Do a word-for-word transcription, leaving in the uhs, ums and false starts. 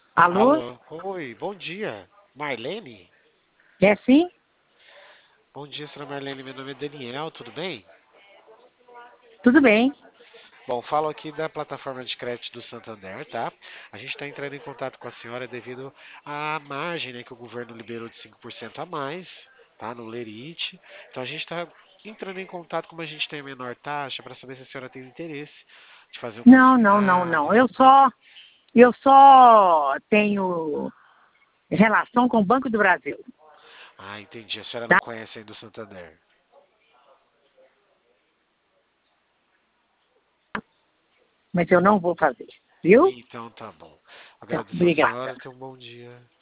Alô? Alô, oi, bom dia. Marlene? É sim? Bom dia, senhora Marlene. Meu nome é Daniel, tudo bem? Tudo bem. Bom, falo aqui da plataforma de crédito do Santander, tá? A gente está entrando em contato com a senhora devido à margem, né, que o governo liberou de cinco por cento a mais, tá? No Lerite. Então a gente está entrando em contato, como a gente tem a menor taxa, para saber se a senhora tem interesse de fazer um Não, não, não, não. consignado. Eu só, eu só tenho relação com o Banco do Brasil, Ah, entendi. A senhora não tá? conhece ainda o Santander. Mas eu não vou fazer, viu? Então tá bom. Então, Agradeço a obrigada. senhora, tenha um bom dia.